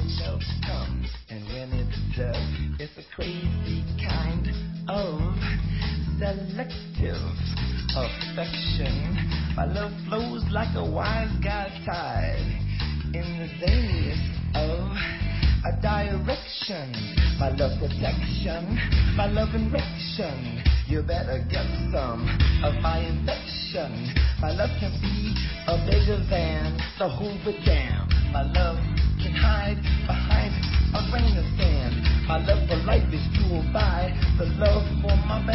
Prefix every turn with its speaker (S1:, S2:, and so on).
S1: love comes, and when it does, it's a crazy kind of selective affection. My love flows like a wise guy tide in the days of a direction. My love protection, my love erection. You better get some of my infection. My love can be a bigger than the Hoover Dam. My love can hide behind a grain of sand. My love for life is fueled by the love for my man.